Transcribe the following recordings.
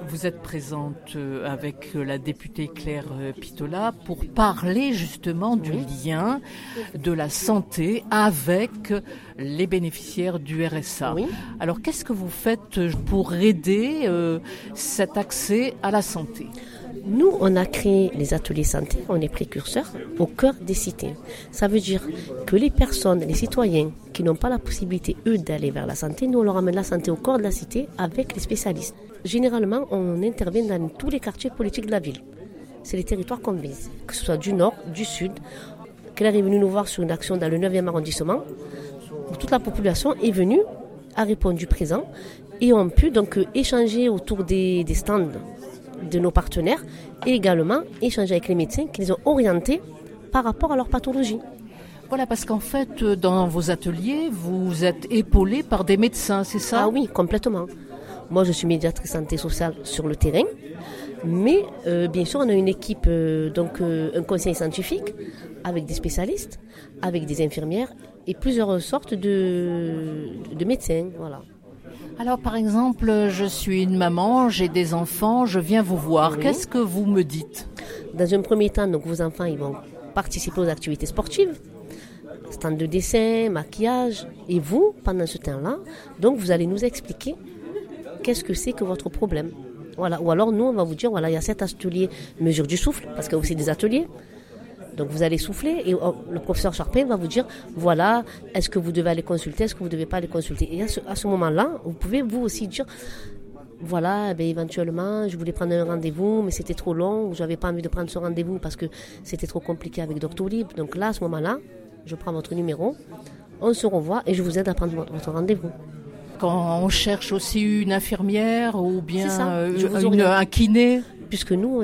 Vous êtes présente avec la députée Claire Pitola pour parler justement du lien de la santé avec les bénéficiaires du RSA. Oui. Alors qu'est-ce que vous faites pour aider cet accès à la santé ? Nous, on a créé les ateliers santé, on est précurseurs au cœur des cités. Ça veut dire que les personnes, les citoyens qui n'ont pas la possibilité, eux, d'aller vers la santé, nous, on leur amène la santé au cœur de la cité avec les spécialistes. Généralement, on intervient dans tous les quartiers politiques de la ville. C'est les territoires qu'on vise, que ce soit du nord, du sud. Claire est venue nous voir sur une action dans le 9e arrondissement, où toute la population est venue, a répondu présent, et ont pu donc échanger autour des stands de nos partenaires et également échanger avec les médecins qui les ont orientés par rapport à leur pathologie. Voilà, parce qu'en fait, dans vos ateliers, vous êtes épaulés par des médecins, c'est ça ? Ah oui, complètement. Moi, je suis médiatrice santé sociale sur le terrain, mais bien sûr, on a une équipe, un conseil scientifique avec des spécialistes, avec des infirmières et plusieurs sortes de médecins, voilà. Alors par exemple, je suis une maman, j'ai des enfants, je viens vous voir. Oui. Qu'est-ce que vous me dites ? Dans un premier temps, donc, vos enfants ils vont participer aux activités sportives, stand de dessin, maquillage. Et vous, pendant ce temps-là, donc, vous allez nous expliquer qu'est-ce que c'est que votre problème. Voilà. Ou alors nous, on va vous dire, voilà, il y a cet atelier mesure du souffle, parce qu'il y a aussi des ateliers. Donc vous allez souffler et le professeur Charpin va vous dire, voilà, est-ce que vous devez aller consulter, est-ce que vous ne devez pas aller consulter. Et à ce moment-là, vous pouvez vous aussi dire, voilà, éventuellement, je voulais prendre un rendez-vous, mais c'était trop long, ou je n'avais pas envie de prendre ce rendez-vous parce que c'était trop compliqué avec Doctolib. Donc là, à ce moment-là, je prends votre numéro, on se revoit et je vous aide à prendre votre rendez-vous. Quand on cherche aussi une infirmière ou bien un kiné. Puisque nous,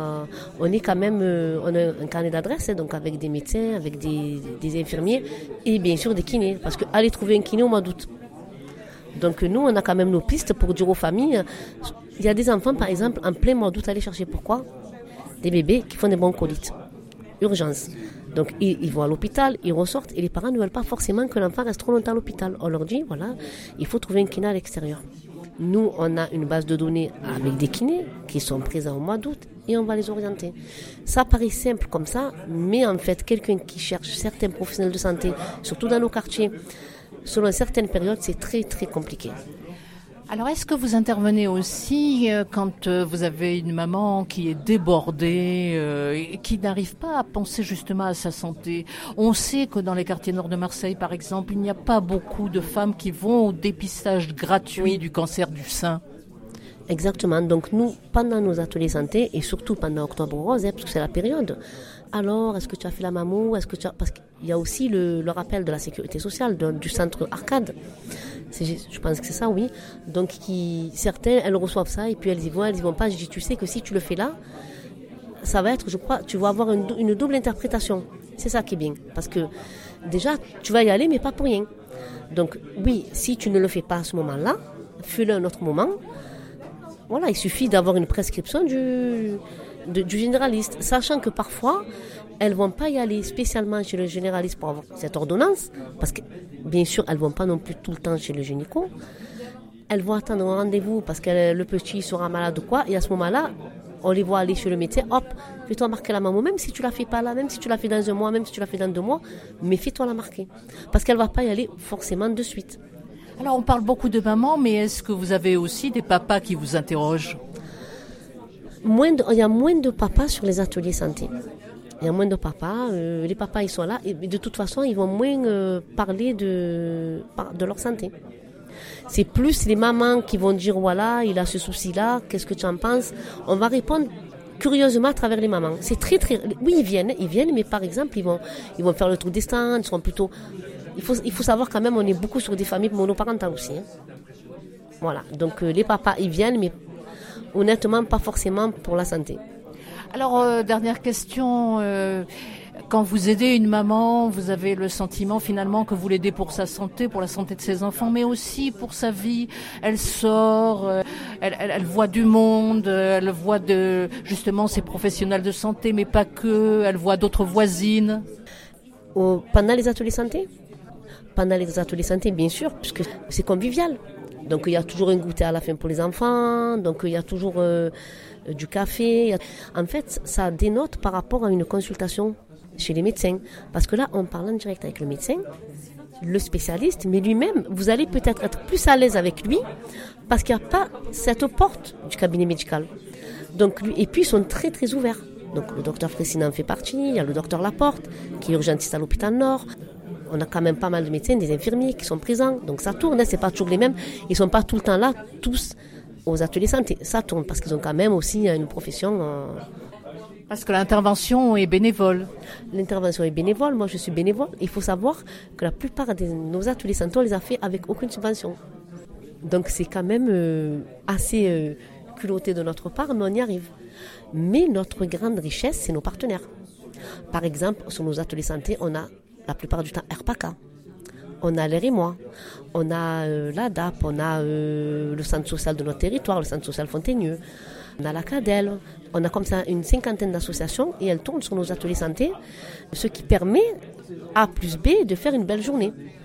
on est quand même, on a un carnet d'adresses, donc avec des médecins, avec des infirmiers et bien sûr des kinés. Parce qu'aller trouver un kiné au mois d'août. Donc nous, on a quand même nos pistes pour dire aux familles. Il y a des enfants, par exemple, en plein mois d'août, aller chercher pourquoi ? Des bébés qui font des broncholites. Urgence. Donc ils vont à l'hôpital, ils ressortent et les parents ne veulent pas forcément que l'enfant reste trop longtemps à l'hôpital. On leur dit, voilà, il faut trouver un kiné à l'extérieur. Nous, on a une base de données avec des kinés qui sont présents au mois d'août et on va les orienter. Ça paraît simple comme ça, mais en fait, quelqu'un qui cherche certains professionnels de santé, surtout dans nos quartiers, selon certaines périodes, c'est très très compliqué. Alors, est-ce que vous intervenez aussi quand vous avez une maman qui est débordée et qui n'arrive pas à penser justement à sa santé ? On sait que dans les quartiers nord de Marseille, par exemple, il n'y a pas beaucoup de femmes qui vont au dépistage gratuit du cancer du sein. Exactement. Donc nous, pendant nos ateliers santé, et surtout pendant Octobre Rose, parce que c'est la période, alors est-ce que tu as fait la mammo ? Parce qu'il y a aussi le rappel de la sécurité sociale, du centre Arcade. Je pense que c'est ça, oui. Donc certaines, elles reçoivent ça et puis elles y vont pas. Je dis, tu sais que si tu le fais là, ça va être, je crois, tu vas avoir une double interprétation. C'est ça qui est bien. Parce que déjà, tu vas y aller, mais pas pour rien. Donc oui, si tu ne le fais pas à ce moment-là, fais-le à un autre moment. Voilà, il suffit d'avoir une prescription du généraliste. Sachant que parfois, elles ne vont pas y aller spécialement chez le généraliste pour avoir cette ordonnance, parce que, bien sûr, elles ne vont pas non plus tout le temps chez le gynéco. Elles vont attendre un rendez-vous parce que le petit sera malade ou quoi, et à ce moment-là, on les voit aller chez le médecin, hop, fais-toi marquer la mammo, même si tu ne la fais pas là, même si tu la fais dans un mois, même si tu la fais dans 2 mois, mais fais-toi la marquer. Parce qu'elle ne va pas y aller forcément de suite. Alors, on parle beaucoup de mamans, mais est-ce que vous avez aussi des papas qui vous interrogent ? Il y a moins de papas sur les ateliers santé. Il y a moins de papas. Les papas, ils sont là. Et de toute façon, ils vont moins parler de leur santé. C'est plus les mamans qui vont dire, voilà, il a ce souci-là, qu'est-ce que tu en penses ? On va répondre curieusement à travers les mamans. C'est très, très... Oui, ils viennent, mais par exemple, ils vont faire le tour des stands, ils seront plutôt... Il faut savoir quand même, on est beaucoup sur des familles monoparentales aussi. Hein. Voilà. Donc, les papas, ils viennent, mais honnêtement, pas forcément pour la santé. Alors, dernière question. Quand vous aidez une maman, vous avez le sentiment finalement que vous l'aidez pour sa santé, pour la santé de ses enfants, mais aussi pour sa vie. Elle sort, elle voit du monde, elle voit justement ses professionnels de santé, mais pas que. Elle voit d'autres voisines. Pendant les ateliers santé ? Pendant les ateliers santé, bien sûr, puisque c'est convivial. Donc il y a toujours un goûter à la fin pour les enfants, donc il y a toujours du café. En fait, ça dénote par rapport à une consultation chez les médecins. Parce que là, on parle en direct avec le médecin, le spécialiste, mais lui-même, vous allez peut-être être plus à l'aise avec lui parce qu'il n'y a pas cette porte du cabinet médical. Donc, et puis, ils sont très, très ouverts. Donc, le docteur Fressina en fait partie, il y a le docteur Laporte, qui est urgentiste à l'hôpital Nord. On a quand même pas mal de médecins, des infirmiers qui sont présents. Donc, ça tourne, c'est pas toujours les mêmes. Ils sont pas tout le temps là, tous aux ateliers santé. Ça tourne parce qu'ils ont quand même aussi une profession... Parce que l'intervention est bénévole. L'intervention est bénévole, moi je suis bénévole. Il faut savoir que la plupart de nos ateliers santé, on les a fait avec aucune subvention. Donc c'est quand même assez culotté de notre part, mais on y arrive. Mais notre grande richesse, c'est nos partenaires. Par exemple, sur nos ateliers santé, on a la plupart du temps RPACA. On a l'EREMOI, on a l'ADAP, on a le centre social de notre territoire, le centre social Fontaineux, on a la CADEL, on a comme ça une 50aine d'associations et elles tournent sur nos ateliers santé, ce qui permet A plus B de faire une belle journée.